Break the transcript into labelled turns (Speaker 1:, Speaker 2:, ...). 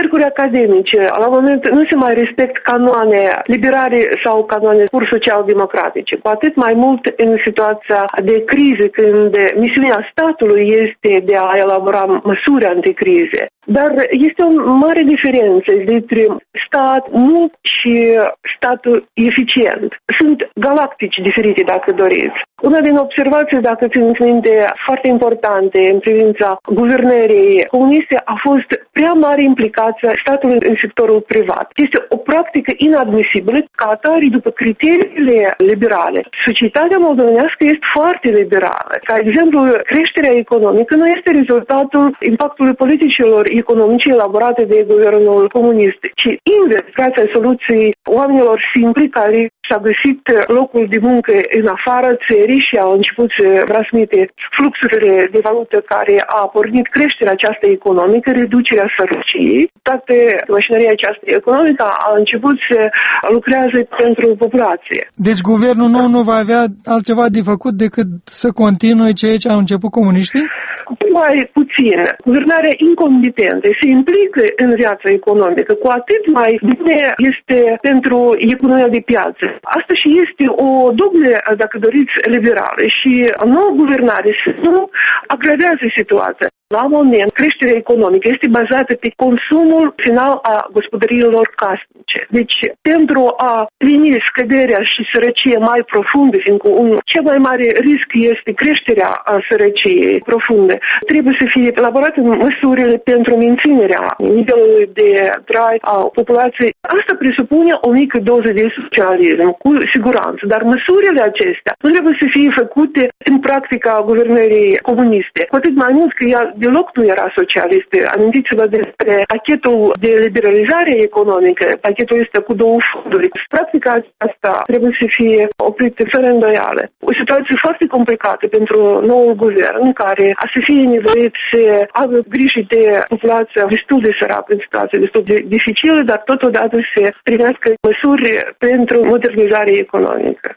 Speaker 1: cercuri academice, la moment nu se mai respect canoane liberale sau canoane pur social-democratice, cu atât mai mult în situația de criză, când misiunea statului este de a elabora măsuri anticrize. Dar este o mare diferență dintre stat mult și statul eficient. Sunt galactici diferite, dacă doriți. Una din observații, dacă țineți minte, foarte importante în privința guvernării comuniste a fost prea mare implicația statului în sectorul privat. Este o practică inadmisibilă ca atare după criteriile liberale. Societatea moldovenească este foarte liberală. Ca exemplu, creșterea economică nu este rezultatul impactului politicilor economice elaborate de guvernul comunist, ci invers, grație soluției oamenilor simpli care și-a găsit locul de muncă în afara țării și au început să transmite fluxurile de valută care a pornit creșterea aceasta economică, reducerea sărăciei. Toată mașinăria aceasta economică a început să lucrează pentru populație.
Speaker 2: Deci guvernul nou nu va avea altceva de făcut decât să continue ceea ce au început comuniștii?
Speaker 1: Mai puțin. Guvernarea incompetentă se implică în viața economică, cu atât mai bine este pentru economia de piață. Asta și este o dogmă, dacă doriți, liberală și nouă guvernare nu agravează situația. La moment, creșterea economică este bazată pe consumul final a gospodăriilor casnice. Deci, pentru a primi scăderea și sărăcie mai profundă, fiindcă cel mai mare risc este creșterea sărăciei profunde, trebuie să fie elaborate măsurile pentru menținerea nivelului de trai a populației. Asta presupune o mică doză de socialism, cu siguranță, dar măsurile acestea nu trebuie să fie făcute în practica guvernării comuniste, cu atât mai mult că ea deloc nu era socialist. Amintiți-vă despre pachetul de liberalizare economică, pachetul este cu două funduri. Practica asta trebuie să fie oprită fără îndoială. O situație foarte complicată pentru noul guvern, care a să fie nevoit să aibă grijă de populația destul de săracă, în situație destul de dificilă, dar totodată să primească măsuri pentru modernizare economică.